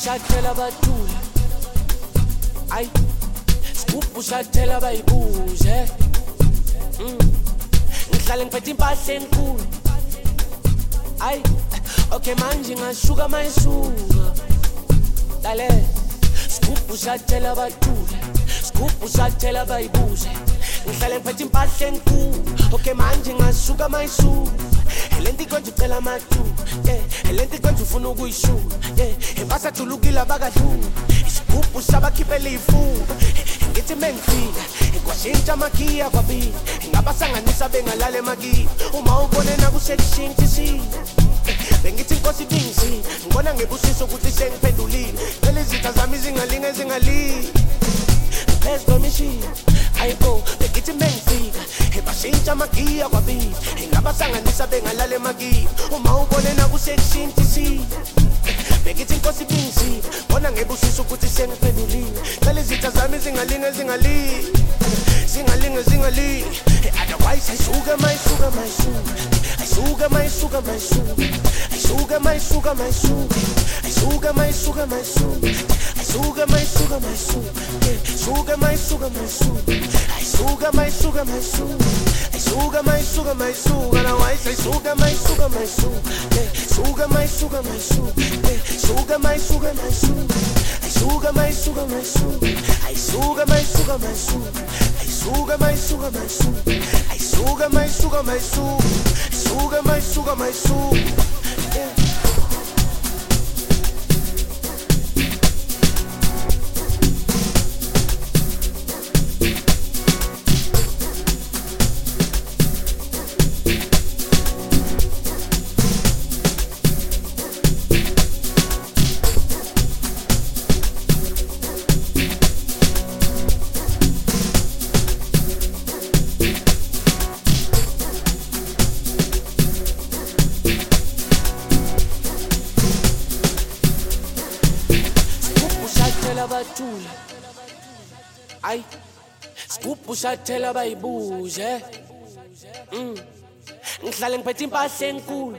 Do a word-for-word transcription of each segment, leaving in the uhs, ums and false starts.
ushathela abathule ay scoop ushathela bayibuze mm ngihlale ngiphethe impahla enkulu ay okay manje ngashuka mayisuka dale scoop ushathela abathule scoop ushathela bayibuze ngihlale ngiphethe impahla enkulu okay manje ngashuka mayisuka lenti konje ucela matu yeah lenti konje ufuna ukuyishuka yeah impasa thulukile abakadlula isigubhu sabakhiphe lifuba ngithi mengifika kwashintsha amagiya kwabili ngabasanganisa bengalale emagiya uma ubone nakushekushintsha isini bengithi inkosi ibingisi ngibona ngebusiso ukuthi sengiphendulile phela izitha zami zingalinge zingali phezu kwemishini ayibo bengithi mengifika ebashintsha amagiya kwabili ngabasanganisa bengalale emagiya uma ubone nakushekushintsha isini bengithi inkosi ibingisi ngibona ngebusiso ukuthi sengiphendulile phela izitha zami zingalinge zingali zingalinge zingali otherwise ayisuka mayisuka mayisuka ayisuka mayisuka mayisuka ayisuka mayisuka mayisuka ayisuka mayisuka mayisuka ayisuka mayisuka mayisuka ayisuka mayisuka mayisuka ayisuka mayisuka mayisuka ayisuka mayisuka mayisuka otherwise ayisuka mayisuka mayisuka ayisuka mayisuka mayisuka ayisuka mayisuka mayisuka ayisuka mayisuka mayisuka ayisuka mayisuka mayisuka ayisuka mayisuka mayisuka ayisuka mayisuka mayisuka ayisuka mayisuka mayisuka abathule ay scoop ushathela bayibuze mm ngihlale ngiphethe impahla enkulu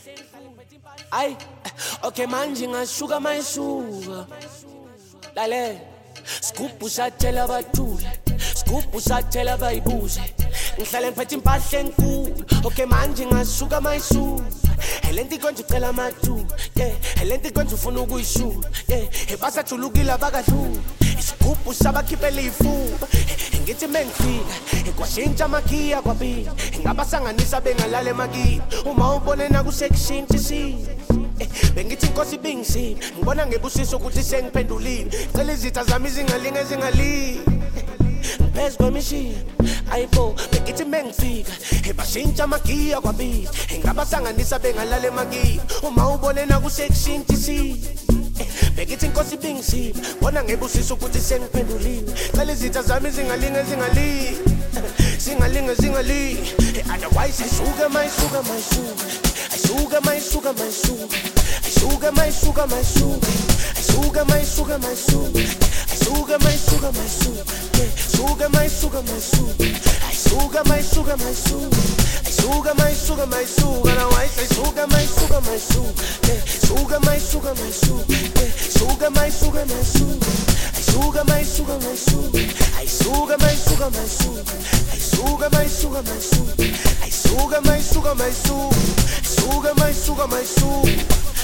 ay okay manje ngashuka mayisuka dale scoop ushathela abathule scoop ushathela bayibuze ngihlale ngiphethe impahla enkulu okay manje ngashuka mayisuka lenti konje ucela matu yeah lenti konje ufuna ukuyishuka yeah ebasathulukile abakadlula isigubhu sabakhiphe lifuba ngithi mengifika kwashintsha amagiya kwabili ngabasanganisa bengalale emagiya uma ubone nakushekushintsha isini bengithi inkosi ibingisi ngibona ngebusiso ukuthi sengiphendulile cela izitha zami zingalinge zingali phezu kwemishini ayibo bengithi mengifika ebashintsha amagiya kwabili ngabasanganisa bengalale emagiya uma ubone nakushekushintsha isini bengithi inkosi ibingisi bona ngebusiso ukuthi sengiphendulile cela izitha zami zingalinge zingali zingalinge zingali otherwise ayisuka mayisuka mayisuka ayisuka mayisuka mayisuka ayisuka mayisuka mayisuka ayisuka mayisuka mayisuka ayisuka mayisuka mayisuka ayisuka mayisuka mayisuka ayisuka mayisuka mayisuka ayisuka mayisuka mayisuka otherwise ayisuka mayisuka mayisuka ayisuka mayisuka mayisuka ayisuka mayisuka mayisuka ayisuka mayisuka mayisuka ayisuka mayisuka mayisuka ayisuka mayisuka mayisuka ayisuka mayisuka mayisuka ayisuka mayisuka mayisuka